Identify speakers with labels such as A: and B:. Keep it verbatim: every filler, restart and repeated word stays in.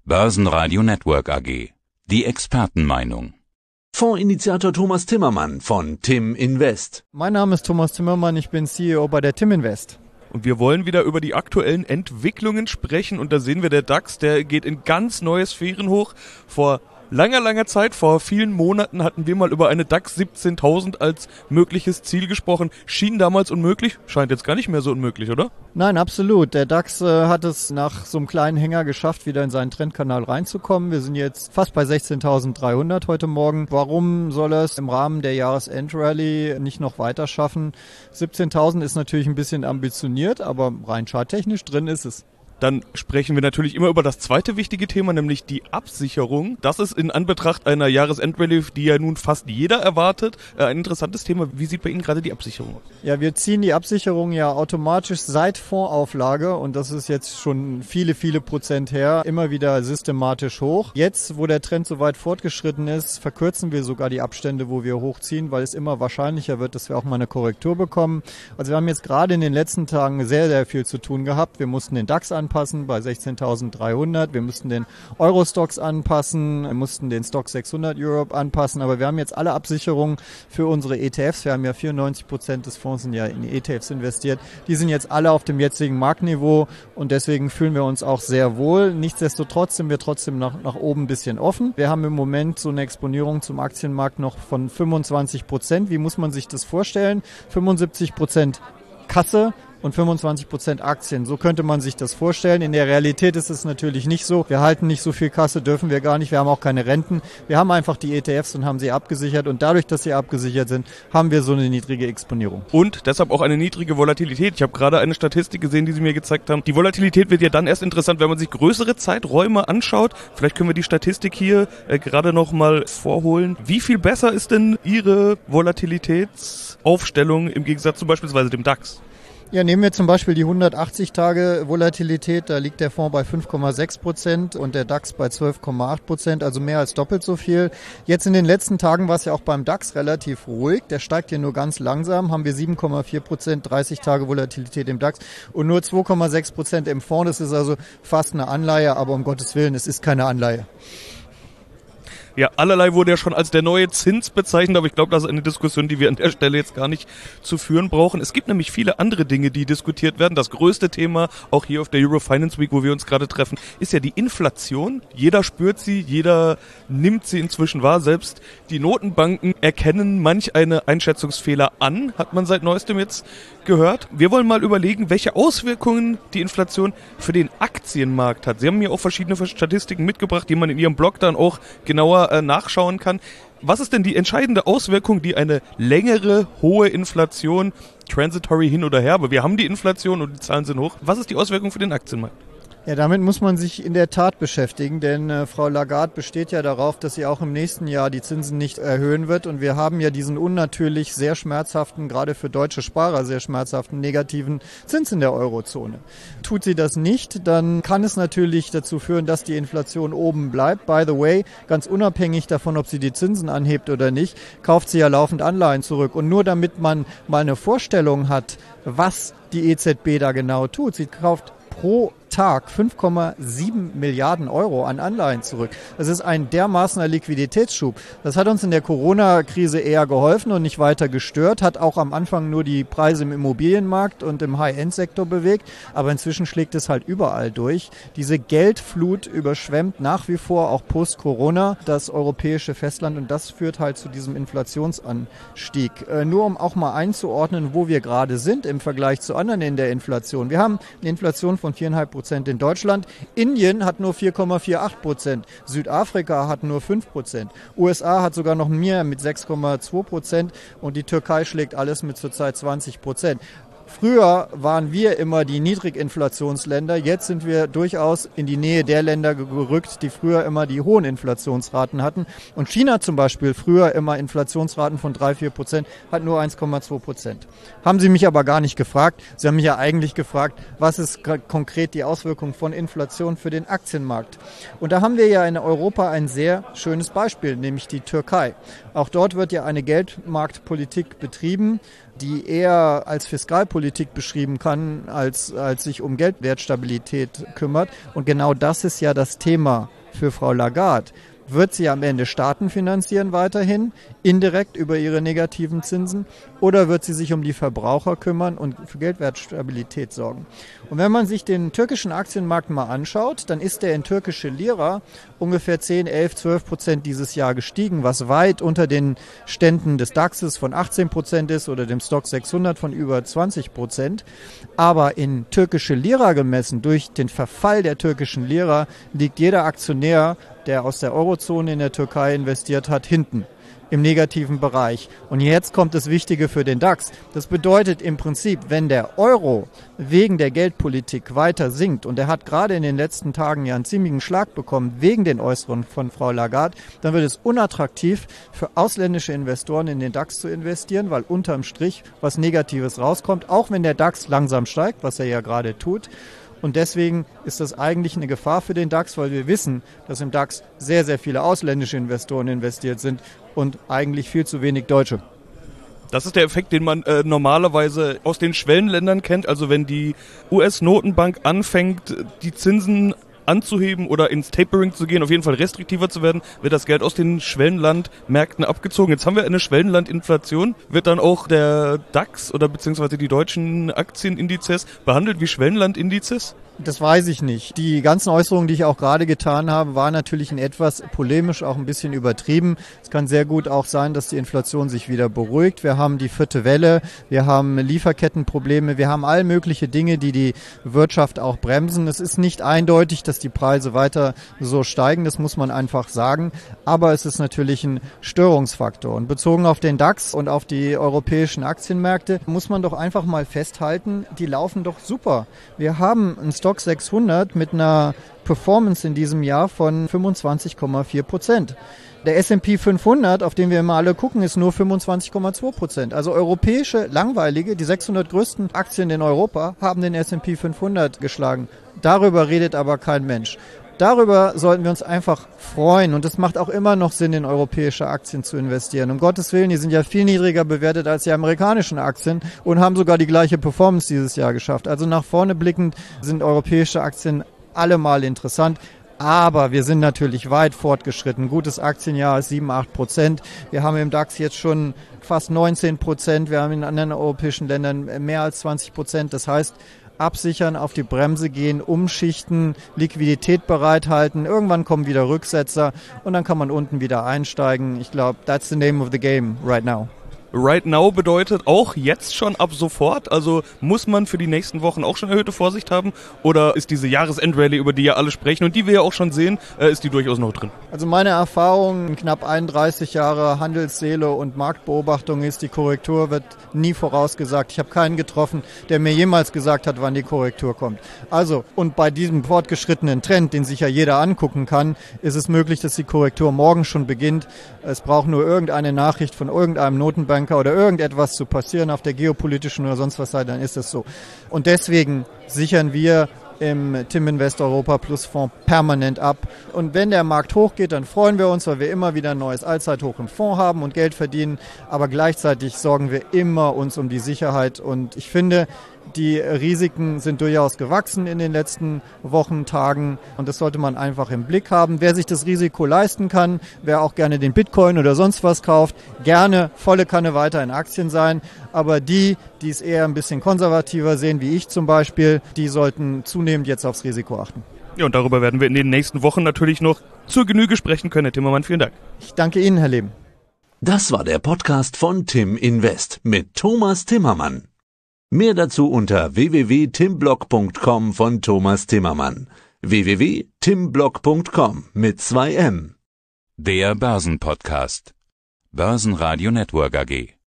A: Börsenradio Network A G. Die Expertenmeinung.
B: Fondsinitiator Thomas Timmermann von Tim Invest.
C: Mein Name ist Thomas Timmermann, ich bin C E O bei der Tim Invest.
D: Und wir wollen wieder über die aktuellen Entwicklungen sprechen und da sehen wir, der DAX, der geht in ganz neue Sphären hoch. Vor langer, langer Zeit, vor vielen Monaten hatten wir mal über eine DAX siebzehntausend als mögliches Ziel gesprochen. Schien damals unmöglich, scheint jetzt gar nicht mehr so unmöglich, oder?
C: Nein, absolut. Der DAX äh, hat es nach so einem kleinen Hänger geschafft, wieder in seinen Trendkanal reinzukommen. Wir sind jetzt fast bei sechzehntausenddreihundert heute Morgen. Warum soll er es im Rahmen der Jahresendrallye nicht noch weiter schaffen? siebzehntausend ist natürlich ein bisschen ambitioniert, aber rein charttechnisch drin ist es.
D: Dann sprechen wir natürlich immer über das zweite wichtige Thema, nämlich die Absicherung. Das ist in Anbetracht einer Jahresendrallye, die ja nun fast jeder erwartet, ein interessantes Thema. Wie sieht bei Ihnen gerade die Absicherung aus?
C: Ja, wir ziehen die Absicherung ja automatisch seit Fondsauflage und das ist jetzt schon viele, viele Prozent her, immer wieder systematisch hoch. Jetzt, wo der Trend so weit fortgeschritten ist, verkürzen wir sogar die Abstände, wo wir hochziehen, weil es immer wahrscheinlicher wird, dass wir auch mal eine Korrektur bekommen. Also wir haben jetzt gerade in den letzten Tagen sehr, sehr viel zu tun gehabt. Wir mussten den DAX anpassen. anpassen bei sechzehntausenddreihundert. Wir mussten den Euro-Stocks anpassen, wir mussten den Stock sechshundert Europe anpassen, aber wir haben jetzt alle Absicherungen für unsere E T Fs. Wir haben ja vierundneunzig Prozent des Fonds sind ja in E T Fs investiert. Die sind jetzt alle auf dem jetzigen Marktniveau und deswegen fühlen wir uns auch sehr wohl. Nichtsdestotrotz sind wir trotzdem nach, nach oben ein bisschen offen. Wir haben im Moment so eine Exponierung zum Aktienmarkt noch von fünfundzwanzig Prozent. Wie muss man sich das vorstellen? fünfundsiebzig Prozent Kasse und fünfundzwanzig Prozent Aktien. So könnte man sich das vorstellen. In der Realität ist es natürlich nicht so. Wir halten nicht so viel Kasse, dürfen wir gar nicht. Wir haben auch keine Renten. Wir haben einfach die E T Fs und haben sie abgesichert. Und dadurch, dass sie abgesichert sind, haben wir so eine niedrige Exponierung.
D: Und deshalb auch eine niedrige Volatilität. Ich habe gerade eine Statistik gesehen, die Sie mir gezeigt haben. Die Volatilität wird ja dann erst interessant, wenn man sich größere Zeiträume anschaut. Vielleicht können wir die Statistik hier äh, gerade noch mal vorholen. Wie viel besser ist denn Ihre Volatilitätsaufstellung im Gegensatz zu beispielsweise dem DAX?
C: Ja, nehmen wir zum Beispiel die hundertachtzig Tage Volatilität, da liegt der Fonds bei fünf Komma sechs Prozent und der DAX bei zwölf Komma acht Prozent, also mehr als doppelt so viel. Jetzt in den letzten Tagen war es ja auch beim DAX relativ ruhig, der steigt hier nur ganz langsam, haben wir sieben Komma vier Prozent dreißig Tage Volatilität im DAX und nur zwei Komma sechs Prozent im Fonds, das ist also fast eine Anleihe, aber um Gottes Willen, es ist keine Anleihe.
D: Ja, allerlei wurde ja schon als der neue Zins bezeichnet, aber ich glaube, das ist eine Diskussion, die wir an der Stelle jetzt gar nicht zu führen brauchen. Es gibt nämlich viele andere Dinge, die diskutiert werden. Das größte Thema, auch hier auf der Euro Finance Week, wo wir uns gerade treffen, ist ja die Inflation. Jeder spürt sie, jeder nimmt sie inzwischen wahr. Selbst die Notenbanken erkennen manch eine Einschätzungsfehler an, hat man seit neuestem jetzt gehört. Wir wollen mal überlegen, welche Auswirkungen die Inflation für den Aktienmarkt hat. Sie haben mir auch verschiedene Statistiken mitgebracht, die man in Ihrem Blog dann auch genauer äh, nachschauen kann. Was ist denn die entscheidende Auswirkung, die eine längere, hohe Inflation, transitory hin oder her, aber wir haben die Inflation und die Zahlen sind hoch. Was ist die Auswirkung für den Aktienmarkt?
C: Ja, damit muss man sich in der Tat beschäftigen, denn äh, Frau Lagarde besteht ja darauf, dass sie auch im nächsten Jahr die Zinsen nicht erhöhen wird und wir haben ja diesen unnatürlich sehr schmerzhaften, gerade für deutsche Sparer sehr schmerzhaften negativen Zins in der Eurozone. Tut sie das nicht, dann kann es natürlich dazu führen, dass die Inflation oben bleibt. By the way, ganz unabhängig davon, ob sie die Zinsen anhebt oder nicht, kauft sie ja laufend Anleihen zurück und nur damit man mal eine Vorstellung hat, was die E Z B da genau tut, sie kauft pro Tag fünf Komma sieben Milliarden Euro an Anleihen zurück. Das ist ein dermaßener Liquiditätsschub. Das hat uns in der Corona-Krise eher geholfen und nicht weiter gestört, hat auch am Anfang nur die Preise im Immobilienmarkt und im High-End-Sektor bewegt, aber inzwischen schlägt es halt überall durch. Diese Geldflut überschwemmt nach wie vor auch post-Corona das europäische Festland und das führt halt zu diesem Inflationsanstieg. Äh, nur um auch mal einzuordnen, wo wir gerade sind im Vergleich zu anderen in der Inflation. Wir haben eine Inflation von vier Komma fünf Prozent in Deutschland. Indien hat nur vier Komma achtundvierzig Prozent. Südafrika hat nur fünf Prozent. U S A hat sogar noch mehr mit sechs Komma zwei Prozent und die Türkei schlägt alles mit zurzeit zwanzig Prozent. Früher waren wir immer die Niedriginflationsländer, jetzt sind wir durchaus in die Nähe der Länder gerückt, die früher immer die hohen Inflationsraten hatten. Und China zum Beispiel, früher immer Inflationsraten von drei bis vier Prozent, hat nur eins Komma zwei Prozent. Haben Sie mich aber gar nicht gefragt. Sie haben mich ja eigentlich gefragt, was ist konkret die Auswirkung von Inflation für den Aktienmarkt. Und da haben wir ja in Europa ein sehr schönes Beispiel, nämlich die Türkei. Auch dort wird ja eine Geldmarktpolitik betrieben, die eher als Fiskalpolitik beschrieben kann, als, als sich um Geldwertstabilität kümmert. Und genau das ist ja das Thema für Frau Lagarde. Wird sie am Ende Staaten finanzieren weiterhin, indirekt über ihre negativen Zinsen, oder wird sie sich um die Verbraucher kümmern und für Geldwertstabilität sorgen? Und wenn man sich den türkischen Aktienmarkt mal anschaut, dann ist der in türkische Lira ungefähr zehn, elf, zwölf Prozent dieses Jahr gestiegen, was weit unter den Ständen des DAXes von achtzehn Prozent ist oder dem Stoxx sechshundert von über zwanzig Prozent. Aber in türkische Lira gemessen, durch den Verfall der türkischen Lira, liegt jeder Aktionär, der aus der Eurozone in der Türkei investiert hat, hinten im negativen Bereich. Und jetzt kommt das Wichtige für den DAX. Das bedeutet im Prinzip, wenn der Euro wegen der Geldpolitik weiter sinkt, und er hat gerade in den letzten Tagen ja einen ziemlichen Schlag bekommen wegen den Äußerungen von Frau Lagarde, dann wird es unattraktiv für ausländische Investoren in den DAX zu investieren, weil unterm Strich was Negatives rauskommt, auch wenn der DAX langsam steigt, was er ja gerade tut. Und deswegen ist das eigentlich eine Gefahr für den DAX, weil wir wissen, dass im DAX sehr, sehr viele ausländische Investoren investiert sind und eigentlich viel zu wenig Deutsche.
D: Das ist der Effekt, den man äh, normalerweise aus den Schwellenländern kennt. Also wenn die U S-Notenbank anfängt, die Zinsen anzuheben oder ins Tapering zu gehen, auf jeden Fall restriktiver zu werden, wird das Geld aus den Schwellenlandmärkten abgezogen. Jetzt haben wir eine Schwellenlandinflation. Wird dann auch der DAX oder beziehungsweise die deutschen Aktienindizes behandelt wie Schwellenlandindizes?
C: Das weiß ich nicht. Die ganzen Äußerungen, die ich auch gerade getan habe, waren natürlich in etwas polemisch, auch ein bisschen übertrieben. Es kann sehr gut auch sein, dass die Inflation sich wieder beruhigt. Wir haben die vierte Welle, wir haben Lieferkettenprobleme, wir haben all mögliche Dinge, die die Wirtschaft auch bremsen. Es ist nicht eindeutig, dass die Preise weiter so steigen, das muss man einfach sagen. Aber es ist natürlich ein Störungsfaktor. Und bezogen auf den DAX und auf die europäischen Aktienmärkte muss man doch einfach mal festhalten, die laufen doch super. Wir haben ein Stoxx sechshundert mit einer Performance in diesem Jahr von fünfundzwanzig Komma vier Prozent. Der S und P fünfhundert, auf den wir immer alle gucken, ist nur fünfundzwanzig Komma zwei Prozent. Also europäische, langweilige, die sechshundert größten Aktien in Europa haben den S und P fünfhundert geschlagen. Darüber redet aber kein Mensch. Darüber sollten wir uns einfach freuen, und es macht auch immer noch Sinn, in europäische Aktien zu investieren. Um Gottes Willen, die sind ja viel niedriger bewertet als die amerikanischen Aktien und haben sogar die gleiche Performance dieses Jahr geschafft. Also nach vorne blickend sind europäische Aktien allemal interessant. Aber wir sind natürlich weit fortgeschritten. Gutes Aktienjahr ist sieben, acht Prozent. Wir haben im DAX jetzt schon fast neunzehn Prozent. Wir haben in anderen europäischen Ländern mehr als zwanzig Prozent. Das heißt, absichern, auf die Bremse gehen, umschichten, Liquidität bereithalten. Irgendwann kommen wieder Rücksetzer und dann kann man unten wieder einsteigen. Ich glaube, that's the name of the game right now.
D: Right now bedeutet auch jetzt schon ab sofort, also muss man für die nächsten Wochen auch schon erhöhte Vorsicht haben, oder ist diese Jahresendrallye, über die ja alle sprechen und die wir ja auch schon sehen, äh, ist die durchaus noch drin?
C: Also meine Erfahrung in knapp einunddreißig Jahre Handelsseele und Marktbeobachtung ist, die Korrektur wird nie vorausgesagt. Ich habe keinen getroffen, der mir jemals gesagt hat, wann die Korrektur kommt. Also, und bei diesem fortgeschrittenen Trend, den sich ja jeder angucken kann, ist es möglich, dass die Korrektur morgen schon beginnt. Es braucht nur irgendeine Nachricht von irgendeinem Notenbanker oder irgendetwas zu passieren auf der geopolitischen oder sonst was Seite, dann ist es so. Und deswegen sichern wir im Tim Invest Europa Plus Fonds permanent ab. Und wenn der Markt hochgeht, dann freuen wir uns, weil wir immer wieder ein neues Allzeithoch im Fonds haben und Geld verdienen. Aber gleichzeitig sorgen wir immer uns um die Sicherheit. Und ich finde, die Risiken sind durchaus gewachsen in den letzten Wochen, Tagen, und das sollte man einfach im Blick haben. Wer sich das Risiko leisten kann, wer auch gerne den Bitcoin oder sonst was kauft, gerne volle Kanne weiter in Aktien sein. Aber die, die es eher ein bisschen konservativer sehen, wie ich zum Beispiel, die sollten zunehmend jetzt aufs Risiko achten.
D: Ja, und darüber werden wir in den nächsten Wochen natürlich noch zur Genüge sprechen können. Herr Timmermann, vielen Dank.
C: Ich danke Ihnen, Herr Leben.
B: Das war der Podcast von Tim Invest mit Thomas Timmermann. Mehr dazu unter w w w punkt timblog punkt com von Thomas Timmermann. w w w punkt timblog punkt com mit zwei M.
A: Der Börsenpodcast. Börsenradio Network A G.